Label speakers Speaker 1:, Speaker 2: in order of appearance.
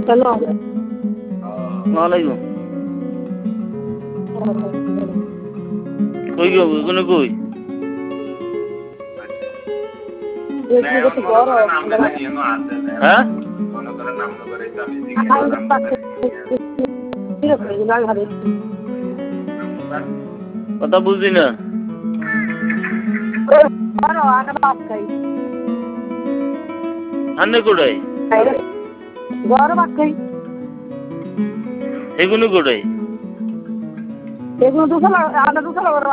Speaker 1: hello
Speaker 2: ওয়ালাইকুম কই গো কোন কই হ্যাঁ কথা বুঝি না আন্নে কোটাই এগুলো কোটাই
Speaker 1: এগুলো দুশো